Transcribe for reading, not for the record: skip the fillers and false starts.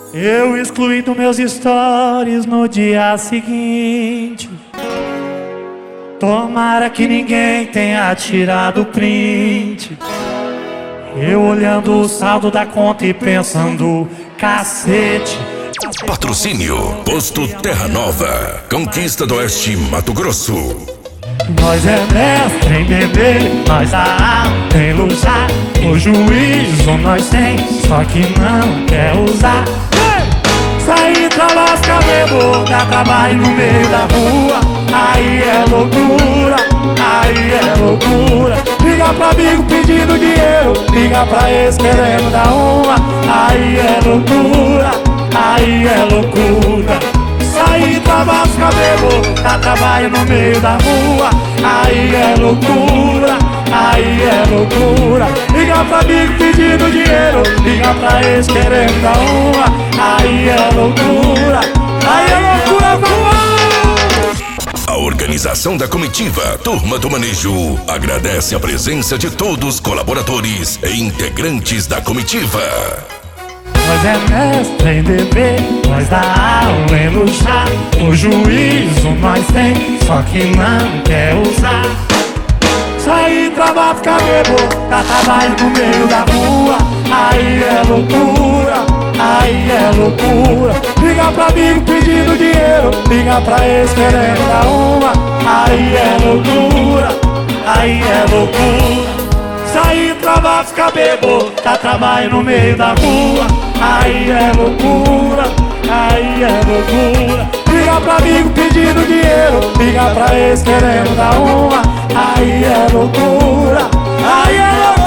Eu excluí dos meus stories no dia seguinte. Tomara que ninguém tenha tirado print. Eu olhando o saldo da conta e pensando, cacete. Patrocínio Posto Terra Nova, Conquista do Oeste, Mato Grosso. Nós é mestre em beber, nós a alma em luxar. O juízo nós tem, só que não quer usar. Sair pra lascar, bebo, dá trabalho no meio da rua. Aí é loucura, aí é loucura. Liga pra amigo pedindo dinheiro, liga pra ex querendo dar uma. Aí é loucura, aí é loucura. Sair pra lascar, bebo, dá trabalho no meio da rua. Aí é loucura, aí é loucura. Liga pra amigo pedindo dinheiro, liga pra ex querendo dar uma. Aí é loucura, aí é loucura, vamos! A organização da comitiva Turma do Manejo agradece a presença de todos os colaboradores e integrantes da comitiva. Nós é mestre em beber, nós dá aula em luxar. O juízo nós tem, só que não quer usar. Sair pra ficar bebo, dá trabalho no meio da rua. Aí é loucura, aí é loucura. Liga pra amigo pedindo dinheiro, liga pra ex querendo dar uma. Aí é loucura, aí é loucura. Sair pra ficar bebo, dá trabalho no meio da rua. Aí é loucura, aí é loucura. Liga pra amigo pedindo dinheiro, liga pra ex querendo dar uma. Aí é loucura, aí é loucura.